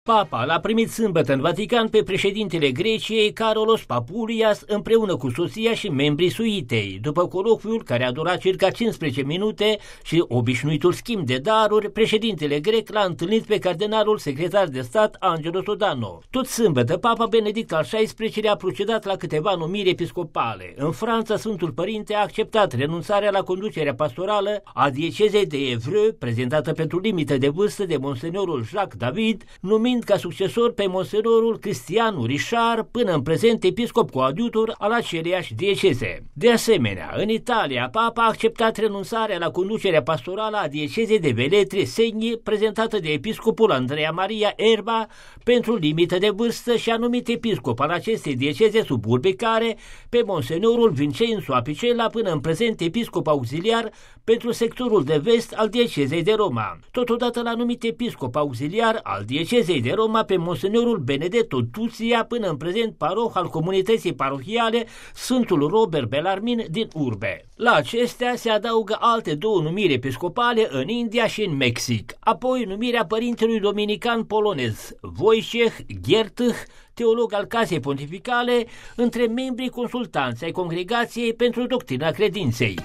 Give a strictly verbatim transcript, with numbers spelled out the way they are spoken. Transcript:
Papa l-a primit sâmbătă în Vatican pe președintele Greciei, Karolos Papoulias, împreună cu soția și membrii suitei. După colocviul, care a durat circa cincisprezece minute și obișnuitul schimb de daruri, președintele grec l-a întâlnit pe cardenalul secretar de stat Angelo Sodano. Tot sâmbătă, Papa Benedict al șaisprezecelea-lea a procedat la câteva numiri episcopale. În Franța, Sfântul Părinte a acceptat renunțarea la conducerea pastorală a diecezei de Evreux, prezentată pentru limită de vârstă de monsenorul Jacques David, numind ca succesor pe monsenorul Cristianu Richard, până în prezent episcop coadjutor al aceleiași dieceze. De asemenea, în Italia, Papa a acceptat renunțarea la conducerea pastorală a diecezei de Veletre Segni, prezentată de episcopul Andrea Maria Erba, pentru limită de vârstă, și a numit episcop al acestei dieceze suburbicare pe monsenorul Vincenzo Apicella, până în prezent episcop auxiliar pentru sectorul de vest al diecezei de Roma. Totodată l-a numit episcop auxiliar al diecezei de Roma pe monsenorul Benedetto Tuzia, până în prezent paroh al comunității parohiale Sfântul Robert Bellarmin din Urbe. La acestea se adaugă alte două numiri episcopale în India și în Mexic, apoi numirea părintelui dominican polonez Wojciech Giertych, teolog al Casei Pontificale, între membrii consultanți ai Congregației pentru Doctrina Credinței.